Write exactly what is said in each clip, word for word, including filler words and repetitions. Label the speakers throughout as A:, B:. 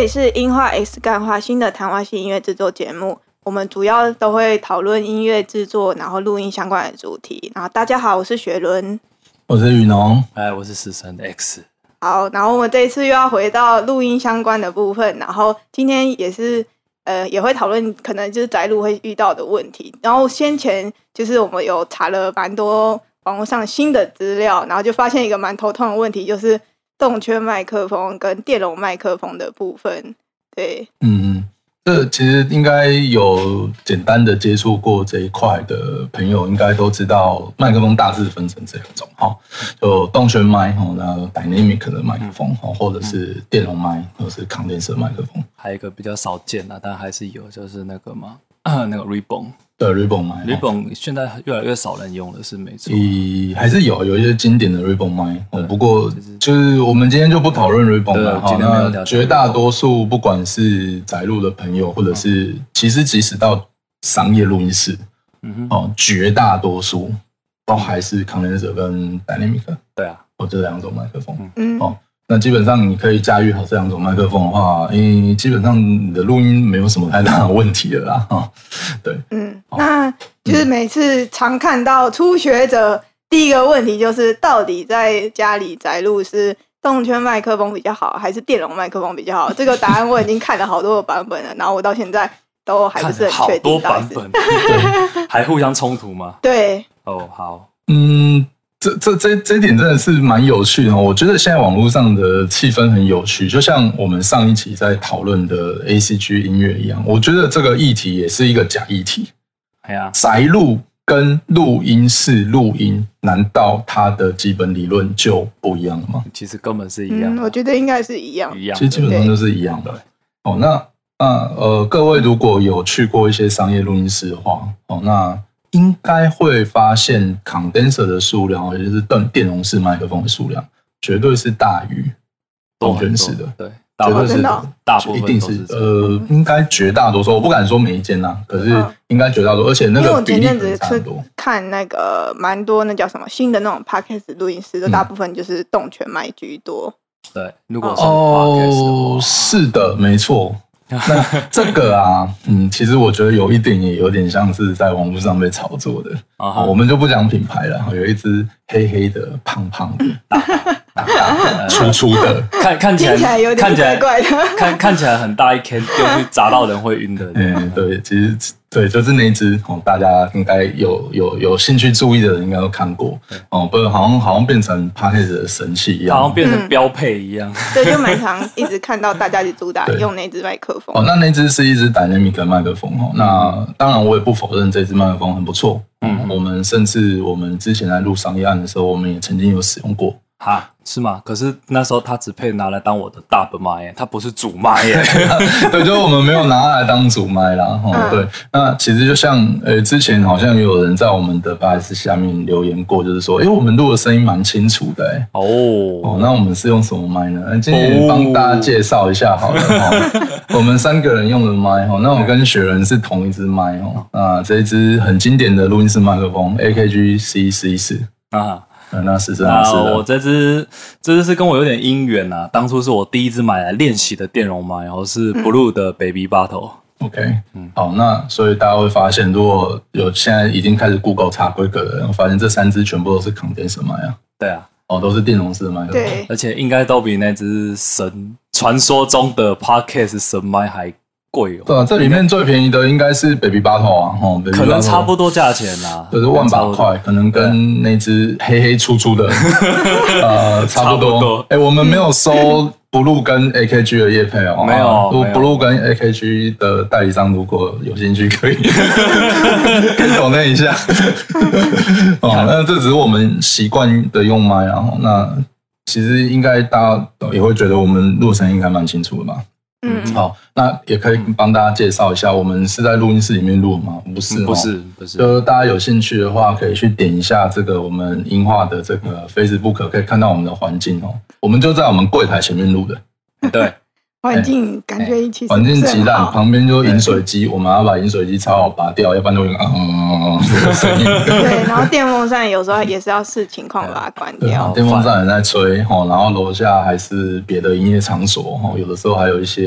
A: 里是音画 X 干化新的谈话性音乐制作节目，我们主要都会讨论音乐制作，然后录音相关的主题。然后大家好，我是雪伦，
B: 我是雨农，
C: 哎，我是死神 X。
A: 好，然后我们这一次又要回到录音相关的部分，然后今天也是呃也会讨论可能就是宅录会遇到的问题。然后先前就是我们有查了蛮多网络上新的资料，然后就发现一个蛮头痛的问题，就是动圈麦克风跟电容麦克风的部分。对，
B: 嗯，这其实应该有简单的接触过这一块的朋友，应该都知道麦克风大致分成这两种哈，就动圈麦哈，那 dynamic 的麦克风哈，或者是电容麦，或者是 condenser 麦克风。
C: 还有一个比较少见啊，但还是有，就是那个嘛，那个 ribbon。
B: 对 ribbon 麦
C: ，ribbon 现在越来越少人用了，是没错。
B: 还是有有一些经典的 ribbon 麦，不过就是我们今天就不讨论 ribbon 了哈。那绝大多数不管是宅录的朋友，或者是、嗯、其实即使到商业录音室，嗯哦，绝大多数都还是 condenser 跟 dynamic。
C: 对啊，
B: 哦，这两种麦克风，嗯哦。那基本上你可以驾驭好这两种麦克风的话，因为基本上你的录音没有什么太大的问题了啦。哈，对，
A: 嗯，那就是每次常看到初学者第一个问题就是，到底在家里宅录是动圈麦克风比较好，还是电容麦克风比较好？这个答案我已经看了好多个版本了，然后我到现在都还不是很确定。
C: 好多版本，对，还互相冲突吗？
A: 对，
C: 哦，好，
B: 嗯。这这这这一点真的是蛮有趣的，我觉得现在网络上的气氛很有趣，就像我们上一期在讨论的 A C G 音乐一样，我觉得这个议题也是一个假议题。
C: 哎呀，
B: 宅录跟录音室录音，难道它的基本理论就不一样了吗？
C: 其实根本是一样的、
A: 嗯，我觉得应该是一样，
C: 一样，
B: 其实基本上就是一样的。哦，那那呃，各位如果有去过一些商业录音室的话，哦，那应该会发现 condenser 的数量，也就是电容式麦克风的数量，绝对是大于动圈式的。
C: 对，
B: 绝对是
C: 大部分
B: 一定是呃，应该绝大多数，我不敢说每一间啦，可是应该绝大多数，而且那个比例很差很多。
A: 看那个蛮多那叫什么新的那种 podcast 录音室，都大部分就是动圈麦居多。
C: 对，如果是 podcast 的话，
B: 哦，是的，没错。那这个啊，嗯，其实我觉得有一点也有点像是在网络上被炒作的。Uh-huh. 我们就不讲品牌了，有一只黑黑的、胖胖的、大大大粗粗的，
C: 看看起来
A: 听起来有点怪怪的，
C: 看看起来很大一坑，丢去砸到人会晕的。
B: 嗯，对，其实对，就是那一只哦，大家应该有有有兴趣注意的人应该都看过哦，不，好像好像变成 podcast 的神器一样，
C: 好像变成标配一样。
A: 嗯、对，就蛮常一直看到大家去主打用那只麦克风。
B: 哦，那那只是一只 dynamic 麦克风哦。那当然，我也不否认这只麦克风很不错。嗯，我们甚至我们之前在录商业案的时候，我们也曾经有使用过。
C: 哈，是吗？可是那时候它只配拿来当我的大麦耶，它不是主麦耶。
B: 对，就是我们没有拿它来当主麦啦。哦、嗯，对。那其实就像呃，之前好像有人在我们的 八 S 下面留言过，就是说，哎，我们录的声音蛮清楚的，哎。哦哦，那我们是用什么麦呢？那今天帮大家介绍一下好了哈、哦。我们三个人用的麦哈，那我跟雪人是同一支麦哦。那这一支很经典的录音室麦克风 A K G C C 四啊。那是真的是的，
C: 我这支这支是跟我有点姻缘啊。当初是我第一支买来练习的电容麦，然后是 Blue 的 Baby Bottle。OK，
B: 嗯，好，那所以大家会发现，如果有现在已经开始 Google 查规格的人，发现这三支全部都是 condenser 麦啊。
C: 对啊，
B: 哦，都是电容式的麦克风，
A: 对，
C: 而且应该都比那支神传说中的 Podcast 神麦还贵哦。
B: 对啊，这里面最便宜的应该是 Baby Bottle 啊，哦，
C: 可能差不多价钱啦，
B: 就是万把块，可能跟那只黑黑粗粗的呃差不多。哎、欸，我们没有收 Blue 跟 A K G 的业配哦，
C: 没有。
B: Blue 跟 A K G 的代理商如果有兴趣，可以可以抖内一下。哦，那这只是我们习惯的用麦啊。那其实应该大家也会觉得我们录声应该蛮清楚的吧。嗯，好，那也可以帮大家介绍一下，我们是在录音室里面录吗？不是，
C: 不是，不是。
B: 就大家有兴趣的话，可以去点一下这个我们音画的这个 Facebook， 可以看到我们的环境哦。我们就在我们柜台前面录的，
C: 对。
A: 环境感觉一起
B: 环境极烂，旁边就饮水机，我们要把饮水机超好拔掉，要不然就会啊这个声音。
A: 对，然后电风扇有时候也是要视情况把它关掉。
B: 电风扇也在吹，然后楼下还是别的营业场所，有的时候还有一些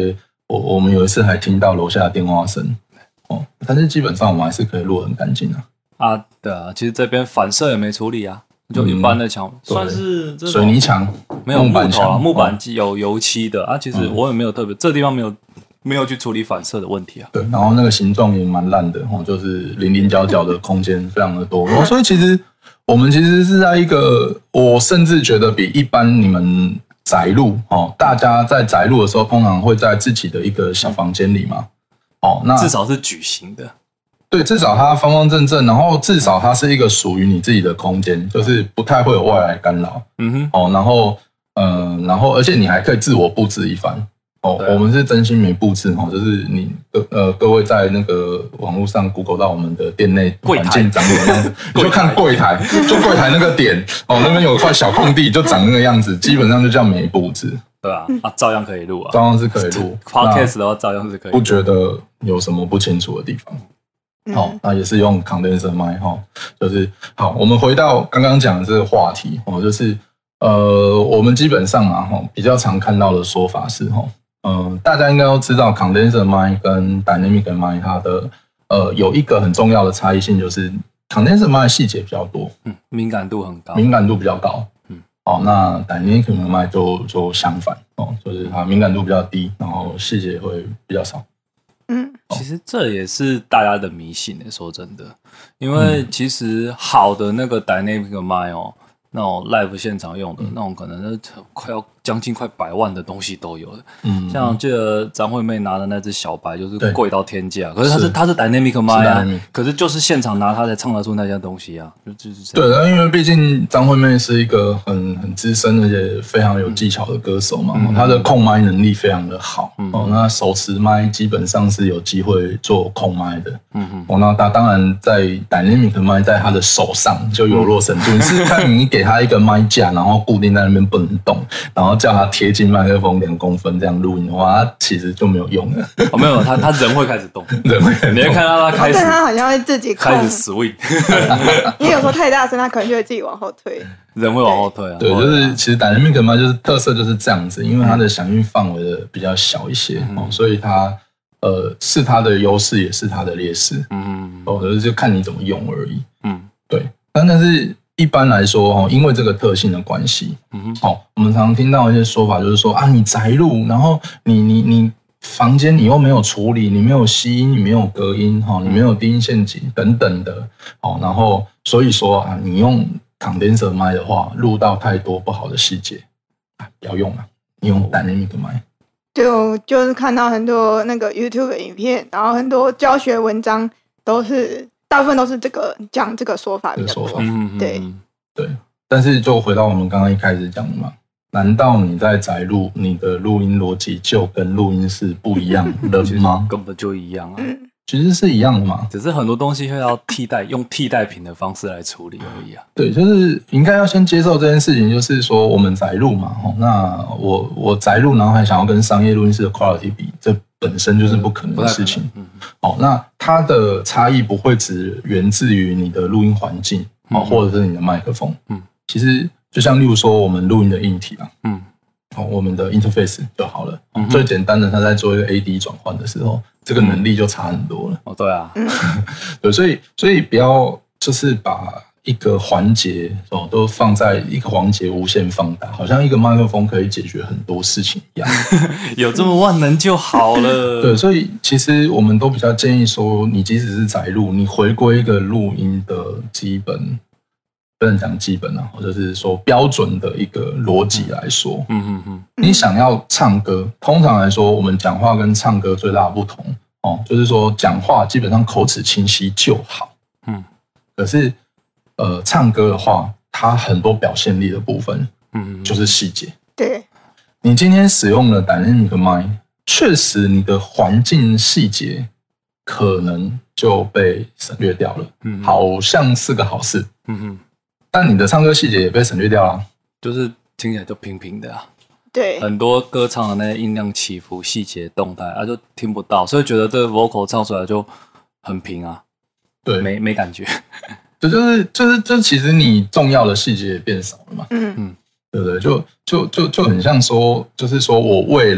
B: 我我们有一次还听到楼下的电话声哦，但是基本上我们还是可以录得很干净啊。
C: 啊，对啊，其实这边反射也没处理啊，就一般的墙，嗯、算是这
B: 水泥墙，
C: 没有木
B: 板
C: 头啊，木板有油漆的啊。其实我也没有特别，嗯、这地方没有没有去处理反射的问题啊。
B: 对，然后那个形状也蛮烂的哦，就是零零角角的空间非常的多，哦、所以其实我们其实是在一个，我甚至觉得比一般你们宅录哦，大家在宅录的时候，通常会在自己的一个小房间里嘛，哦，那
C: 至少是矩形的。
B: 对，至少它方方正正，然后至少它是一个属于你自己的空间，就是不太会有外来干扰。嗯哼，哦，然后，嗯、呃，然后，而且你还可以自我布置一番。哦，我们是真心没布置哦，就是你呃各位在那个网络上 Google 到我们的店内环境长什么样子，你就看柜台，就柜台那个点哦，那边有块小空地，就长那个样子，基本上就叫没布置。
C: 对啊，啊，照样可以录啊，
B: 照样是可以录。
C: Podcast 的话，照样是可以录。
B: 不觉得有什么不清楚的地方？好、哦，那也是用 condenser mic 哈、哦，就是好。我们回到刚刚讲的这个话题哦，就是呃，我们基本上啊哈、哦，比较常看到的说法是哈，嗯、呃，大家应该都知道 condenser mic 跟 dynamic mic 它的呃有一个很重要的差异性，就是 condenser mic 细节比较多，
C: 嗯，敏感度很高，
B: 敏感度比较高，嗯，哦，那 dynamic mic 就就相反哦，就是它敏感度比较低，然后细节会比较少。
C: 嗯，其实这也是大家的迷信诶，说真的，因为其实好的那个 dynamic mic 哦，那种 live 现场用的、嗯、那种，可能快要将近快百万的东西都有的。嗯，像记得张惠妹拿的那只小白，就是贵到天价，可是它是它是 dynamic mic 啊，可是就是现场拿它才唱得出那些东西啊，就就是这样。
B: 对，因为毕竟张惠妹是一个很很资深而且非常有技巧的歌手嘛，嗯、她的控麦能力非常的好。嗯、哦，那手持麦基本上是有机会做控麦的。嗯嗯。哦，那他当然在 dynamic 麦在他的手上就有若神助。你是看你给他一个麦架，然后固定在那边不能动，然后叫他贴近麦克风两公分这样录音的话，他其实就没有用了。
C: 哦，没有，他他人会开始动，
B: 人会开始动，
C: 你会看到他开始，
A: 但他好像会自己控
C: 开始 swing。
A: 因为有时候太大声，他可能就会自己往后退。
C: 人会往后退啊。
B: 对，就是其实 dynamic 麦就是特色就是这样子，因为它的响应范围的比较小一些，嗯哦、所以它呃是它的优势，也是它的劣势。嗯，哦，就是就看你怎么用而已。嗯，对，但但是。一般来说，因为这个特性的关系，嗯哼，我们常常听到一些说法，就是说啊，你宅录，然后你你你房间你又没有处理，你没有吸音，你没有隔音，你没有低音陷阱等等的，然后所以说啊，你用 condenser mic 的话，录到太多不好的细节，不要用了，你用 dynamic mic。
A: 就就是看到很多那个 YouTube 的影片，然后很多教学文章都是。大部分都是这个讲这个说法比较多，嗯、对
B: 对。但是就回到我们刚刚一开始讲的嘛，难道你在宅录，你的录音逻辑就跟录音室不一样了吗？
C: 根本就一样啊，
B: 其实是一样的嘛，
C: 只是很多东西会要替代，用替代品的方式来处理而已啊。
B: 对，就是应该要先接受这件事情，就是说我们宅录嘛，那我我宅录，然后还想要跟商业录音室的 quality 比，这本身就是不可能的事情。嗯，哦，那它的差异不会只源自于你的录音环境，哦，或者是你的麦克风。嗯，其实就像例如说我们录音的硬体啊，嗯，哦，我们的 interface 就好了。嗯，最简单的，它在做一个 A D 转换的时候，这个能力就差很多了。
C: 哦，对啊，
B: 对，所以所以不要就是把一个环节哦，都放在一个环节无限放大，好像一个麦克风可以解决很多事情一样。
C: 有这么万能就好了。
B: 对，所以其实我们都比较建议说，你即使是宅录，你回归一个录音的基本，不能讲基本啊，或者是说标准的一个逻辑来说，嗯嗯嗯，你想要唱歌，通常来说，我们讲话跟唱歌最大的不同哦，就是说讲话基本上口齿清晰就好，嗯，可是。呃，唱歌的话，它很多表现力的部分，嗯，就是细节。
A: 对，
B: 你今天使用了 dynamic mic， 确实你的环境细节可能就被省略掉了，嗯，好像是个好事，嗯哼。但你的唱歌细节也被省略掉了，
C: 就是听起来就平平的啊。
A: 对，
C: 很多歌唱的那些音量起伏、细节动态啊，就听不到，所以觉得这个 vocal 唱出来就很平啊，
B: 对，
C: 没没感觉。
B: 这就是就是就其实你重要的细节也变少了嘛，嗯嗯，对不对？就就就就很像说，就是说我为了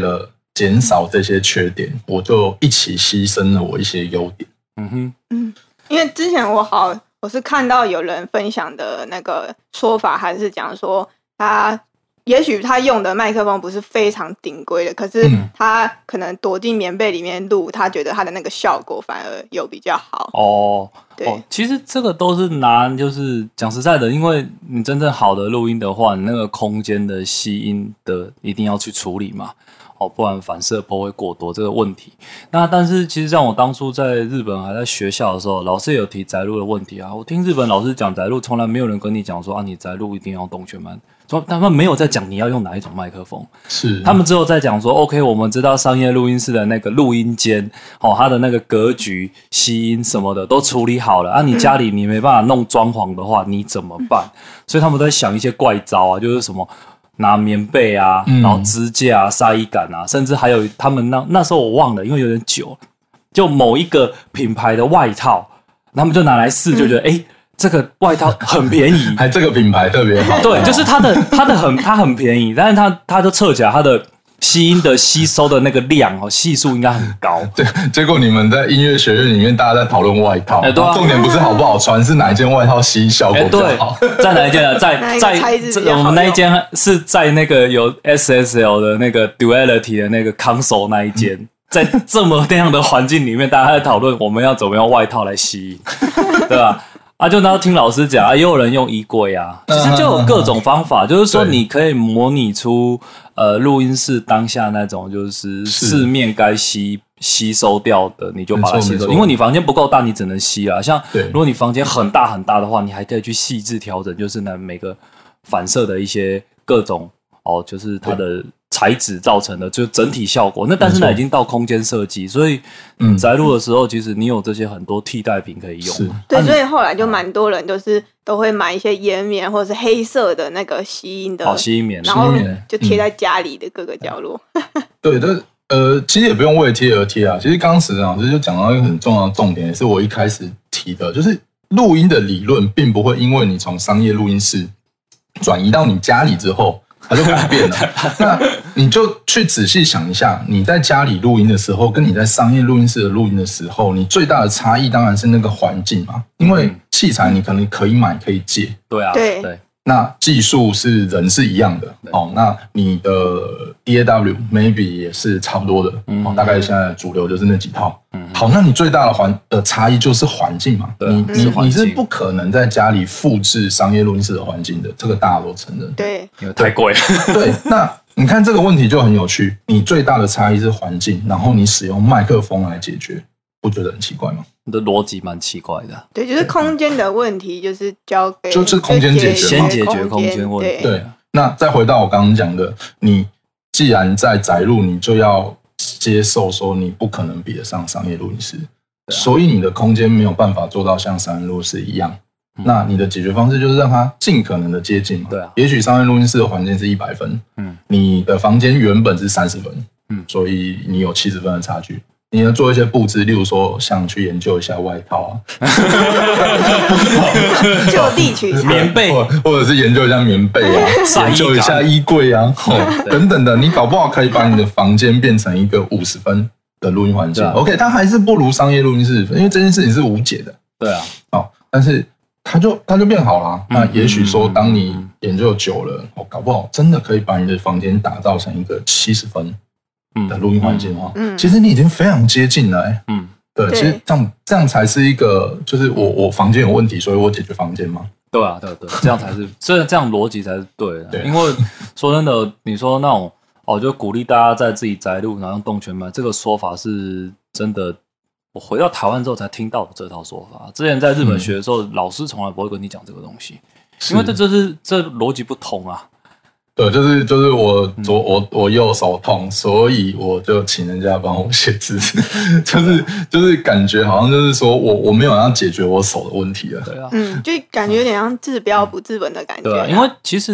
B: 减少这些缺点，我就一起牺牲了我一些优点。
C: 嗯哼，
A: 嗯，因为之前我好，我是看到有人分享的那个说法，还是讲说他也许他用的麦克风不是非常顶规的，可是他可能躲进棉被里面录，他觉得他的那个效果反而有比较好。
C: 哦，
A: 对
C: 哦，其实这个都是拿，就是讲实在的，因为你真正好的录音的话，你那个空间的吸音的一定要去处理嘛。哦，不然反射波会过多这个问题。那但是其实像我当初在日本还在学校的时候，老师也有提宅录的问题啊。我听日本老师讲宅录，从来没有人跟你讲说啊，你宅录一定要用动圈麦，他们没有在讲你要用哪一种麦克风，
B: 是
C: 他们只有在讲说 ，OK， 我们知道商业录音室的那个录音间，哦，它的那个格局、吸音什么的都处理好了啊。你家里你没办法弄装潢的话，你怎么办？所以他们都在想一些怪招啊，就是什么。拿棉被啊，然后支架啊、纱衣杆啊，甚至还有他们那那时候我忘了，因为有点久，就某一个品牌的外套，他们就拿来试，就觉得哎、欸，这个外套很便宜，
B: 还这个品牌特别好。
C: 对，就是它的它的很它很便宜，但是它它就测起来它的吸音的吸收的那个量哦，系数应该很高。
B: 对，结果你们在音乐学院里面，大家在讨论外套，
C: 欸对啊、
B: 重点不是好不好穿，是哪一件外套吸音效果比较好。
C: 欸、在哪一件呢？在在我们那一间是在那个有 S S L 的那个 Duality 的那个 console 那一间，嗯、在这么那样的环境里面，大家在讨论我们要怎么用外套来吸音，对吧？啊，就然后听老师讲啊，也有人用衣柜啊，其实就有各种方法，就是说你可以模拟出呃录音室当下那种就是四面该吸吸收掉的，你就把它吸收，因为你房间不够大，你只能吸啊。像如果你房间很大很大的话，你还可以去细致调整，就是呢每个反射的一些各种哦，就是它的材质造成的，就整体效果。那但是呢已经到空间设计，所以嗯，宅录的时候，其实你有这些很多替代品可以用。
A: 对，所以后来就蛮多人就是都会买一些岩棉或者是黑色的那个吸音的，
C: 好吸音棉，
A: 然后就贴在家里的各个角落。
B: 嗯、对，这呃，其实也不用为贴而贴啊。其实刚刚史老师就讲到一个很重要的重点，也是我一开始提的，就是录音的理论并不会因为你从商业录音室转移到你家里之后。它就改变了，那你就去仔细想一下，你在家里录音的时候，跟你在商业录音室的录音的时候，你最大的差异当然是那个环境嘛，因为器材你可能可以买可以借，
C: 对啊，
A: 对
C: 对。
B: 那技术是人是一样的哦，那你的 D A W maybe 也是差不多的、嗯哦、大概现在主流就是那几套。嗯、好，那你最大的环的差异就是环境嘛，
C: 对
B: 你你你是不可能在家里复制商业录音室的环境的，这个大家都承认。
A: 对，
C: 因为太贵了。
B: 对，那你看这个问题就很有趣，你最大的差异是环境，然后你使用麦克风来解决，不觉得很奇怪吗？
C: 你的逻辑蛮奇怪的。
A: 对，就是空间的问题，就是交给
B: 就是空间解决，
C: 先解决空间问题。
B: 对，那再回到我刚刚讲的，你既然在宅录，你就要接受说你不可能比得上商业录音室，所以你的空间没有办法做到像商业录音室一样。嗯、那你的解决方式就是让它尽可能的接近嘛。
C: 对啊，
B: 也许商业录音室的环境是一百分，嗯，你的房间原本是三十分，嗯，所以你有七十分的差距。你要做一些布置，例如说像去研究一下外套啊，
A: 就地取材，
C: 棉被，
B: 或者是研究一下棉被啊，研究一下衣柜啊、哦，等等的，你搞不好可以把你的房间变成一个五十分的录音环境。啊、OK， 它还是不如商业录音室，因为这件事情是无解的。
C: 对啊，
B: 哦，但是它就它就变好了。嗯、那也许说，当你研究久了，哦，搞不好真的可以把你的房间打造成一个七十分。的录音环境的话，嗯，其实你已经非常接近了、欸，嗯，对，其实这样这样才是一个，就是我我房间有问题，所以我解决房间嘛，
C: 对啊，对对，这样才是，这这样逻辑才是对的，对，因为说真的，你说那种哦，就鼓励大家在自己宅录，然后用动圈麦，这个说法是真的，我回到台湾之后才听到这套说法，之前在日本学的时候，嗯、老师从来不会跟你讲这个东西，因为这就是这逻辑不通啊。
B: 对，就是就是我左我我右手痛，所以我就请人家帮我写字，就是就是感觉好像就是说我我没有要解决我手的问题了。
C: 对啊，
A: 嗯，就感觉有点像治标不治本的感觉。
C: 对啊，因为其实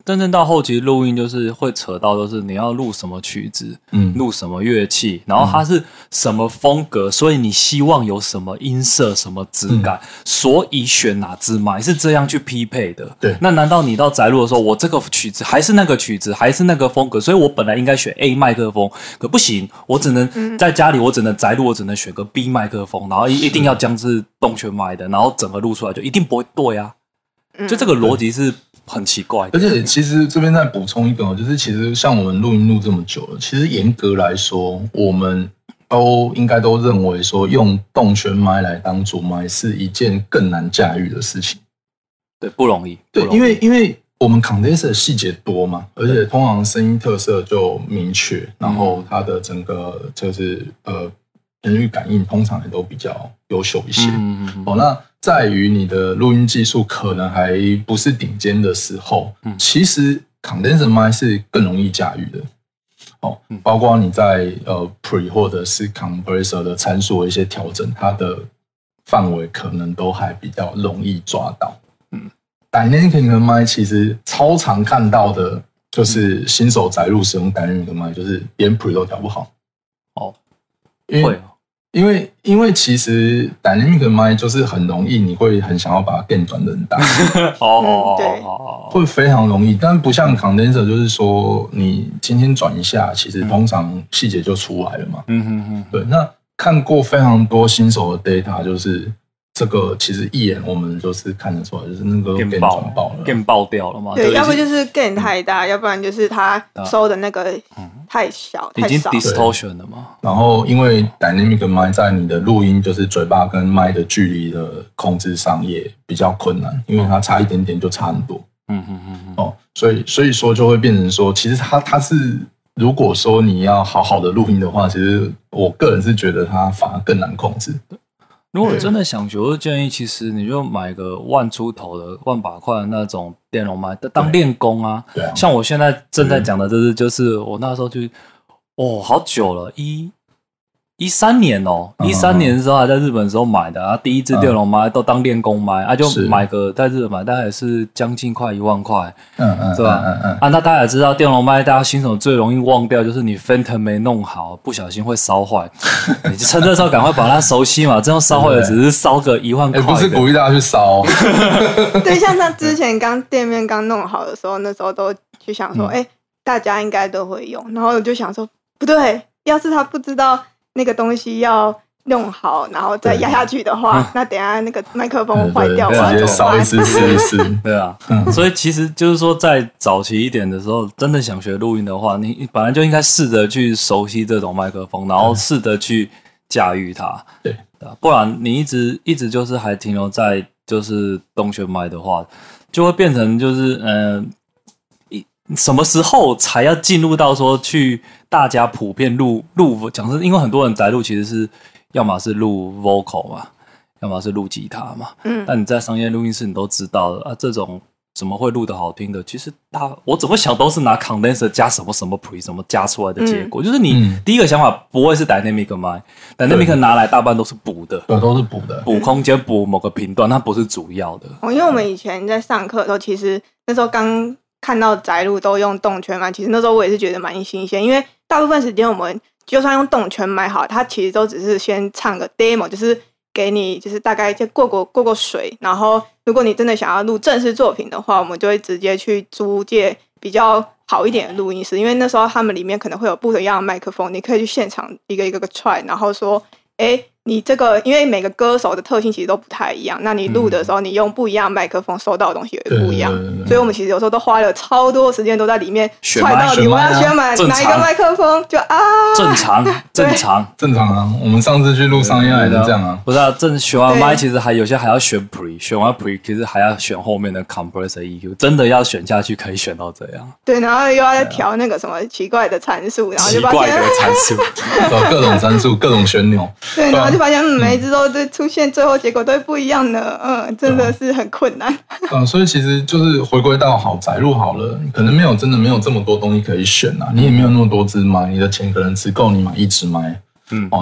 C: 真正到后期录音就是会扯到，都是你要录什么曲子，嗯，录什么乐器，然后它是什么风格，所以你希望有什么音色、什么质感，嗯、所以选哪支麦是这样去匹配的。
B: 对，
C: 那难道你到宅录的时候，我这个曲子还是那个曲子，还是那个风格，所以我本来应该选 A 麦克风，可不行，我只能在家里，我只能宅录，我只能选个 B 麦克风，然后一定要将是动圈麦的，然后整个录出来就一定不会对啊。就这个逻辑是很奇怪的。
B: 而且其实这边再补充一个，就是其实像我们录音录这么久了，其实严格来说，我们都应该都认为说用动圈麦来当主麦是一件更难驾驭的事情。
C: 对，不容易。
B: 对，因为因为我们 condenser 细节多嘛，而且通常声音特色就明确，然后它的整个就是呃频率感应通常也都比较优秀一些。嗯嗯嗯哦，那在于你的录音技术可能还不是顶尖的时候，嗯、其实 condenser 麦是更容易驾驭的。哦，包括你在呃 pre 或者是 compressor 的参数的一些调整，它的范围可能都还比较容易抓到。嗯 ，dynamic 的麦其实超常看到的就是新手宅录使用 dynamic 的麦，就是连 pre 都调不好。
C: 哦，
B: 因为因为因为其实 dynamic 的麦就是很容易，你会很想要把它变转的很大。
C: 哦，
A: 对，
B: 会非常容易，但不像 condenser， 就是说你今天转一下，其实通常细节就出来了嘛。嗯哼哼，对。那看过非常多新手的 data， 就是这个其实一眼我们就是看得出来，就是那个 gain 转爆了
C: ，gain 爆掉了嘛。
A: 对，要不就是 gain 太大，嗯、要不然就是它收的那个太小，
C: 嗯、已经
A: distortion
C: 了嘛。
B: 然后因为 dynamic 麦在你的录音就是嘴巴跟麦的距离的控制上也比较困难，因为它差一点点就差很多。嗯嗯嗯嗯哦，所以所以说就会变成说，其实它它是如果说你要好好的录音的话，其实我个人是觉得它反而更难控制。
C: 如果真的想学，我建议其实你就买个万出头的、万把块的那种电容麦当练功啊。
B: 对啊，
C: 像我现在正在讲的，就是就是我那时候就哦，好久了，一。一三年哦，一三年的时候还在日本的时候买的，啊，第一支电容麦都当练功麦，啊，就买个在日本买，大概也是将近快一万块，嗯嗯，是吧？嗯嗯，啊，那大家也知道电容麦，大家新手最容易忘掉就是你 Phantom 没弄好，不小心会烧坏，你趁这时候赶快把它熟悉嘛，这样烧坏了只是烧个一万块，
B: 不是鼓励大家去烧。
A: 对，像他之前刚店面刚弄好的时候，那时候都去想说，哎、嗯欸，大家应该都会用，然后我就想说，不对，要是他不知道。那个东西要弄好，然后再压下去的话，嗯、那等一下那个麦克风坏掉，
B: 直接烧一次试一试。
C: 对啊，嗯、所以其实就是说，在早期一点的时候，真的想学录音的话，你本来就应该试着去熟悉这种麦克风，然后试着去驾驭它。
B: 对，
C: 不然你一直一直就是还停留在就是动圈麦的话，就会变成就是嗯。呃什么时候才要进入到说去大家普遍录录讲是因为很多人宅录其实是要么是录 vocal 嘛，要么是录吉他嘛。嗯，但你在商业录音室你都知道了啊，这种怎么会录得好听的？其实大我怎么想都是拿 condenser 加什么什么 pre 什么加出来的结果，嗯、就是你第一个想法不会是 dynamic 麦 ，dynamic 拿来大半都是补的，
B: 对，都是补的，
C: 补空间补某个频段，它不是主要的。
A: 哦，因为我们以前在上课的时候，其实那时候刚。看到宅录都用动圈麦，其实那时候我也是觉得蛮新鲜，因为大部分时间我们就算用动圈麦好，它其实都只是先唱个 demo， 就是给你就是大概就过过过过水，然后如果你真的想要录正式作品的话，我们就会直接去租借比较好一点的录音室，因为那时候他们里面可能会有不一样的麦克风，你可以去现场一个一个个 try， 然后说，哎。你这个，因为每个歌手的特性其实都不太一样，那你录的时候，你用不一样的麦克风收到的东西也不一样，所以我们其实有时候都花了超多时间都在里面揣到底我要选买哪一个麦克风，就啊，
C: 正常正常
B: 正常啊，我们上次去录商业也是这样啊，
C: 不是啊，正选完麦其实还有些还要选 pre， 选完 pre 其实还要选后面的 compressor E Q， 真的要选下去可以选到这样，
A: 对，然后又要再调那个什么奇怪的参数，然后就
C: 发现奇怪的参数，
B: 各种参数，各种旋钮，
A: 对，然后就发现每一只都都出现最后结果都会不一样的，嗯，真的是很困难。
B: 嗯，所以其实就是回归到好宅录好了，可能没有真的没有这么多东西可以选啊，你也没有那么多支麦，你的钱可能只够你买一支麦。嗯，哦，那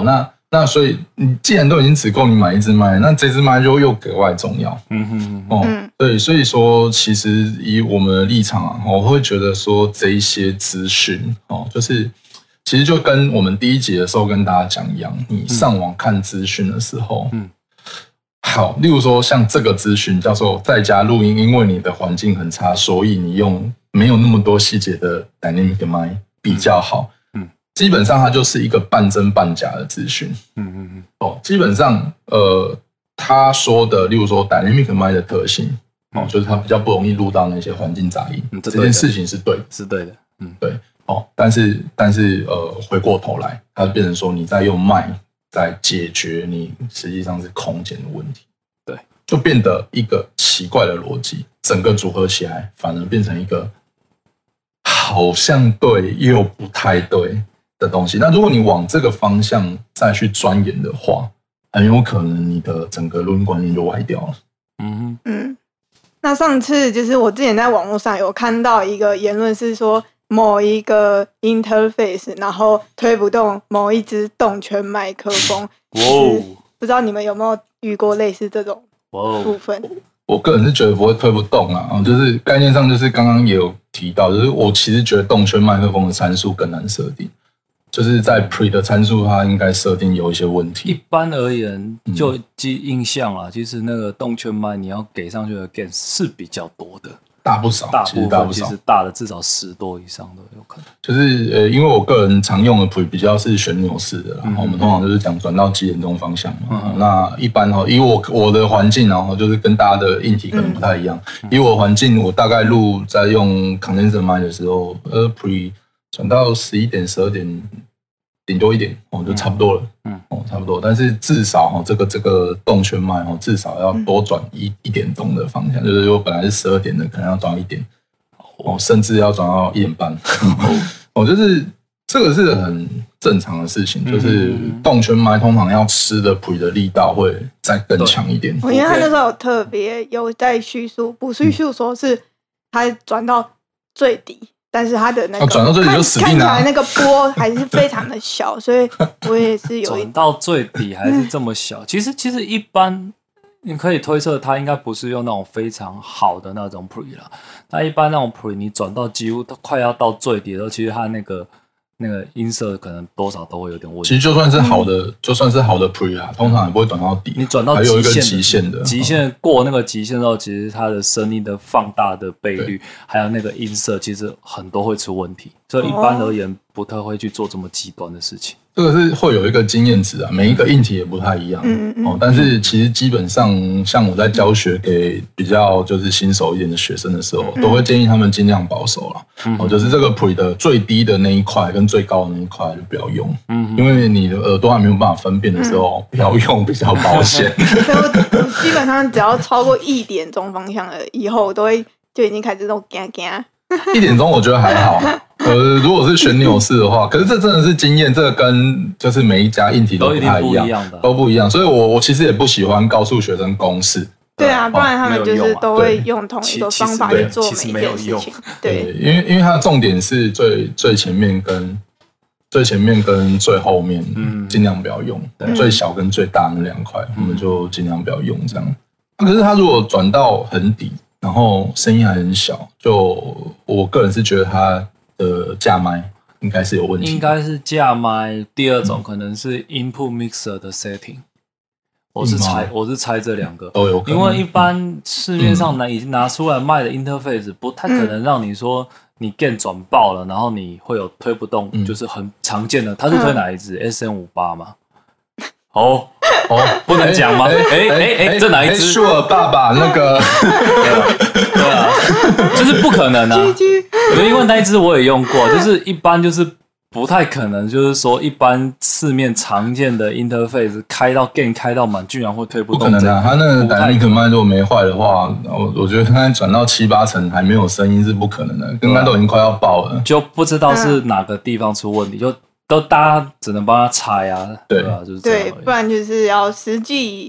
B: 那所以你既然都已经只够你买一支麦，那这支麦就又格外重要。嗯哼哦，嗯、对，所以说其实以我们的立场啊，我会觉得说这一些资讯哦，就是其实就跟我们第一集的时候跟大家讲一样，你上网看资讯的时候，嗯，好，例如说像这个资讯叫做在家录音，因为你的环境很差，所以你用没有那么多细节的 dynamic mic 比较好。基本上它就是一个半真半假的资讯，嗯嗯嗯，哦，基本上呃，他说的，例如说 dynamic mic 的特性，哦，就是它比较不容易录到那些环境杂音，嗯、这件事情是对的，
C: 是对的，嗯，
B: 对，哦，但是但是呃，回过头来，它变成说你在用麦在解决你实际上是空间的问题，
C: 对，
B: 就变得一个奇怪的逻辑，整个组合起来反而变成一个好像对又不太对的东西。那如果你往这个方向再去钻研的话，很有可能你的整个录音观念就歪掉了。
A: 嗯嗯。那上次就是我之前在网络上有看到一个言论是说，某一个 interface 然后推不动某一支动圈麦克风。哦。不知道你们有没有遇过类似这种部分？
B: 我个人是觉得不会推不动啊，就是概念上就是刚刚也有提到，就是我其实觉得动圈麦克风的参数更难设定。就是在 pre 的参数，它应该设定有一些问题。
C: 一般而言，就记印象啦，嗯、其实那个动圈麦你要给上去的 gain 是比较多的，
B: 大不少，
C: 大部分其实大的至少十多以上都有可能。
B: 就是呃，因为我个人常用的 pre 比较是旋钮式的，然后我们通常就是讲转到几点钟方向嘛。嗯、那一般哈，以我我的环境，然后就是跟大家的硬体可能不太一样。嗯、以我的环境，我大概录在用 condenser mic 的时候，呃 pre 转到十一点、十二点。顶多一点哦，就差不多了。嗯，哦，差不多。但是至少哦，这个这个动圈麦哦，至少要多转一一点钟的方向，就是说本来是十二点的，可能要转到一点，哦，甚至要转到一点半。哦，就是这个是很正常的事情，就是动圈麦通常要吃的 pre 的力道会再更强一点。
A: 我因为他那时候有特别有在叙述，不叙述说是他转到最低。但是它的那个
B: 转、啊、到这里就死定了，
A: 看起来那个波还是非常的小，所以我也是有一
C: 转到最底还是这么小。其实其实一般你可以推测，它应该不是用那种非常好的那种 pre 啦。那一般那种 pre 你转到几乎快要到最底的时候，其实它那个那个音色可能多少都会有点问题。
B: 其实就算是好的，嗯、就算是好的 pre 啊，通常也不会转到底。
C: 你转到
B: 还有一个极限的，
C: 极限过那个极限之后，其实它的声音的放大的倍率，还有那个音色，其实很多会出问题。所以一般而言，不太会去做这么极端的事情。
B: 这个是会有一个经验值啊，每一个硬体也不太一样。嗯嗯哦，但是其实基本上，像我在教学给比较就是新手一点的学生的时候，嗯、都会建议他们尽量保守啦。嗯、哦，就是这个 pre 的最低的那一块跟最高的那一块就不要用。嗯，因为你的耳朵还没有办法分辨的时候，嗯、不要用比较保险。
A: 所以我基本上只要超过一点钟方向了以后，我都会就已经开始都嘎嘎。
B: 一点钟我觉得还好，呃，如果是旋钮式的话，可是这真的是经验，这个跟就是每一家硬体都不太一样，都不一样，所以我我其实也不喜欢告诉学生公式。
A: 对啊，不然他们就是都会用同一个方法去做每一件事情。对，
B: 因为因为它的重点是最最前面跟最前面跟最后面，嗯，尽量不要用，最小跟最大那两块，我们就尽量不要用这样。可是它如果转到很底。然后声音还很小，就我个人是觉得它的架麦应该是有问题，
C: 应该是架麦。第二种可能是 input mixer 的 setting，、嗯、我是猜，我是猜这两个
B: 都有可能，
C: 因为一般市面上拿已经拿出来卖的 interface 不太可能让你说你 gain 转爆了，然后你会有推不动，嗯、就是很常见的。它是推哪一支 ？S M 五十八 吗？哦哦，不能讲吗？哎哎哎，这哪一支？
B: 舒尔爸爸那个，
C: 对啊，就是不可能啊！因为那一支我也用过，就是一般就是不太可能，就是说一般市面常见的 interface 开到 gain 开到满，居然会推不动。
B: 不可能啊！它那个 dynamic mic 如果没坏的话，我我觉得它转到七八成还没有声音是不可能的，刚刚都已经快要爆了，
C: 就不知道是哪个地方出问题，就。都大家只能帮他猜啊，对吧？就是这样，
A: 对，不然就是要实际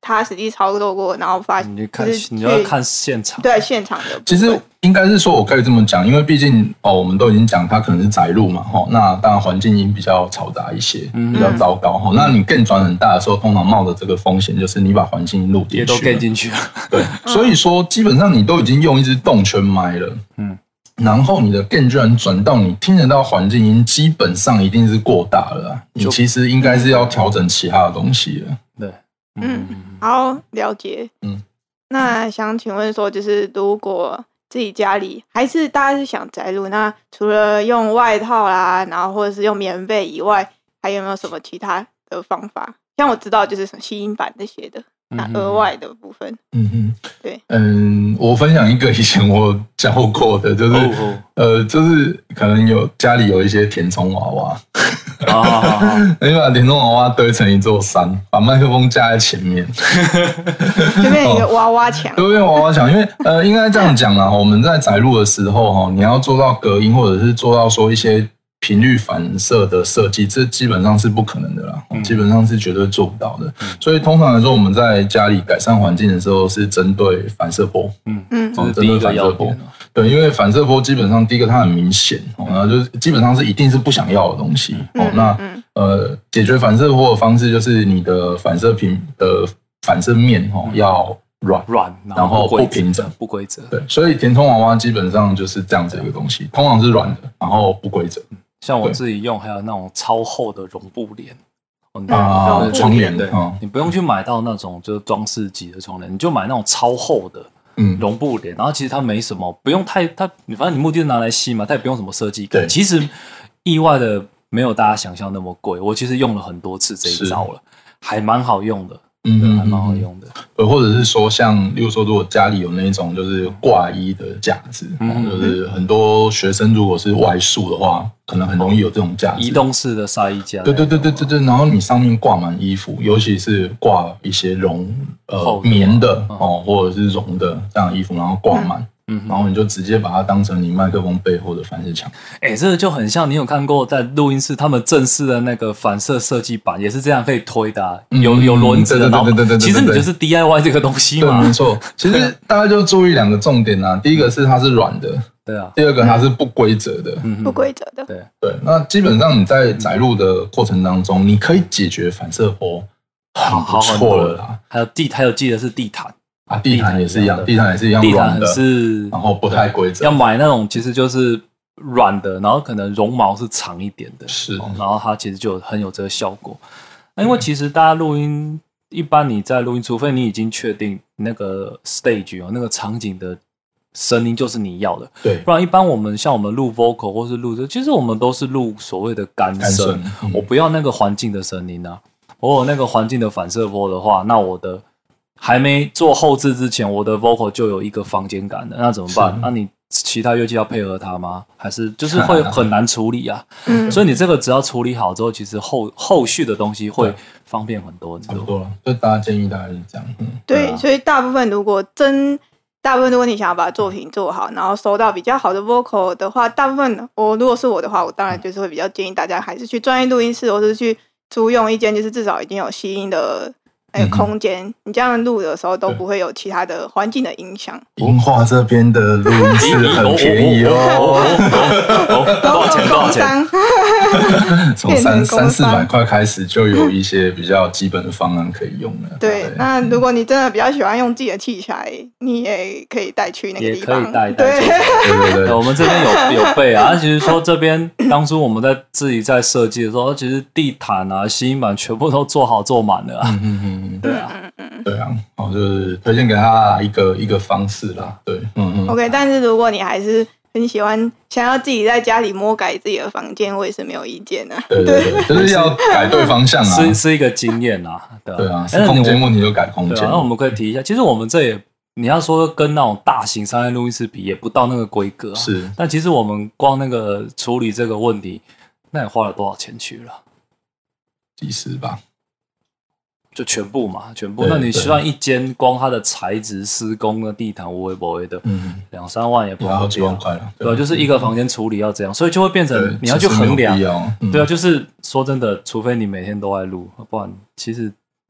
A: 他实际操作过，然后发
C: 你看你要看现场，
A: 对现场的。
B: 其实应该是说，我可以这么讲，因为毕竟哦，我们都已经讲它可能是宅路嘛，哈，那当然环境音比较嘈杂一些，比较糟糕哈。那你更转很大的时候，通常冒的这个风险就是你把环境音录进去，
C: 也都跟进去了。
B: 对，所以说基本上你都已经用一支动圈麦了，嗯。然后你的 gain 居然转到你听得到环境音，基本上一定是过大了、啊。你其实应该是要调整其他的东西了。
C: 对，
A: 嗯，好，了解。嗯，那想请问说，就是如果自己家里还是大家是想宅录，那除了用外套啦，然后或者是用棉被以外，还有没有什么其他的方法？像我知道就是什么吸音板这些的。那额外的部分，嗯嗯，对，嗯，
B: 我分享一个以前我教过的，就是、oh, oh. 呃，就是可能有家里有一些填充娃娃，啊，你把填充娃娃堆成一座山，把麦克风架在前面，
A: 就变成一个娃娃墙，
B: 就变娃娃墙。因为呃，应该这样讲啦，我们在载入的时候哈，你要做到隔音，或者是做到说一些频率反射的设计，这基本上是不可能的啦，嗯、基本上是绝对做不到的。嗯、所以通常来说，我们在家里改善环境的时候，是针对反射波，嗯嗯，针对反射波。对，因为反射波基本上第一个它很明显，哦，然后就是基本上是一定是不想要的东西。哦，那呃，解决反射波的方式就是你的反射频的反射面哦要软
C: 软，
B: 然后不平整、
C: 不规则。
B: 对，所以填充娃娃基本上就是这样子一个东西，通常是软的，然后不规则。
C: 像我自己用，还有那种超厚的绒布帘
B: 啊，窗帘的，
C: 你不用去买到那种就是装饰级的窗帘，你就买那种超厚的绒布帘。然后其实它没什么，不用太它，你反正你目的是拿来吸嘛，它也不用什么设计感。其实意外的没有大家想象那么贵。我其实用了很多次这一招了，还蛮好用的。嗯，还蛮好用的。
B: 呃，或者是说像，例如说，如果家里有那种就是挂衣的架子，嗯、就是很多学生如果是外宿的话，可能很容易有这种架子，
C: 移动式的晒衣架。
B: 对对对对对对。然后你上面挂满衣服，尤其是挂一些绒呃棉的哦，或者是绒的这样的衣服，然后挂满。嗯，然后你就直接把它当成你麦克风背后的反射墙。
C: 哎、欸，这个就很像你有看过在录音室他们正式的那个反射设计板，也是这样可以推的、啊，有有轮子的。对对对对对。其实你就是 D I Y 这个东西嘛。
B: 对，没错。其实大家就注意两个重点啊，第一个是它是软的，
C: 对啊。
B: 第二个它是不规则的，
A: 嗯，不规则的。
C: 对
B: 对。那基本上你在载入的过程当中，你可以解决反射波，很不错了啦。
C: 还有地，还有记得是地毯。
B: 啊，地毯也是一样，地毯也是一样软的，
C: 是
B: 然后不太规则。
C: 要买那种其实就是软的，然后可能绒毛是长一点的，
B: 是，
C: 然后它其实就很有这个效果。那因为其实大家录音，一般你在录音，除非你已经确定那个 stage 哦，那个场景的声音就是你要的，
B: 对，
C: 不然一般我们像我们录 vocal 或是录这，其实我们都是录所谓的干声，嗯、我不要那个环境的声音啊，我有那个环境的反射波的话，那我的。还没做后制之前，我的 vocal 就有一个房间感的，那怎么办？那你其他乐器要配合它吗？还是就是会很难处理啊？嗯，所以你这个只要处理好之后，其实后后续的东西会方便很多，
B: 差不多了。就大家建议大概是这样。嗯，
A: 对，对啊、所以大部分如果真大部分如果你想要把作品做好，然后收到比较好的 vocal 的话，大部分我如果是我的话，我当然就是会比较建议大家还是去专业录音室，或是去租用一间就是至少已经有吸音的。那个空间，嗯、你这样录的时候都不会有其他的环境的影响。
B: 文化这边的录音室很便宜哦，
C: 多少钱？多少钱？
B: 从三三四百块开始就有一些比较基本的方案可以用了。
A: 对，对那如果你真的比较喜欢用自己的器材，你也可以带去那个地方。
C: 也可以带带去。对对对，我们这边有有备啊。其实说这边当初我们在自己在设计的时候，其实地毯啊、吸音板全部都做好做满了啊。嗯嗯嗯。对啊，
B: 对啊，哦，就是推荐给他一个一个方式啦，对，嗯嗯。
A: OK， 但是如果你还是很喜欢想要自己在家里摸改自己的房间，我也是没有意见的。
B: 对对对，就是要改对方向啊，
C: 是是一个经验啊，对啊。
B: 对啊，是空间问题就改空间。
C: 那我们可以提一下，其实我们这也你要说跟那种大型商业录音室比，也不到那个规格啊。
B: 是，
C: 但其实我们光那个处理这个问题，那也花了多少钱去了？
B: 几十吧。
C: 就全部嘛，全部。那你算一间，光它的材质、施工的地毯、无微不微的，嗯，两三万也不
B: 好几万块了。
C: 对，就是一个房间处理要这样，所以就会变成你要去衡量。
B: 嗯、
C: 对啊，就是说真的，除非你每天都在录，不然其实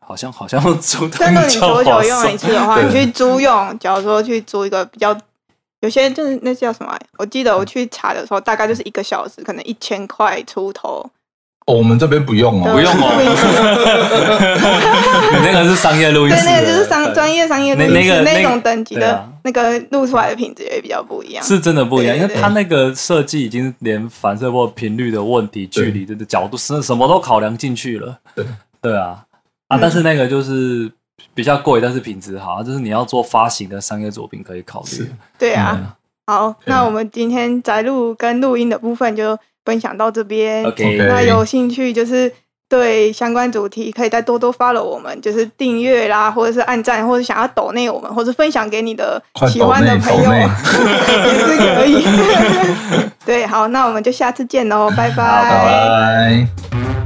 C: 好像好像租
A: 但如果你久久用一次的话，你去租用，假如说去租一个比较，有些就是那叫什么？我记得我去查的时候，大概就是一个小时，可能一千块出头。
B: 哦，我们这边不用哦，
C: 不用哦。你那个是商业录音室，
A: 对，那个就是商专业商业录音室那个那种等级的，
C: 啊、
A: 那个录出来的品质也比较不一样。
C: 是真的不一样，因为它那个设计已经连反射波频率的问题、距离的角度，是什么都考量进去了。
B: 对
C: 对啊啊！但是那个就是比较贵，但是品质好，就是你要做发行的商业作品可以考虑。
A: 对啊，嗯、好，那我们今天宅录跟录音的部分就分享到这边。
C: OK，
A: 那有兴趣就是对相关主题可以再多多 follow 我们，就是订阅啦，或者是按赞，或者想要抖内我们，或者分享给你的喜欢的朋友也是可以。对，好，那我们就下次见喽，拜拜。
B: 拜拜。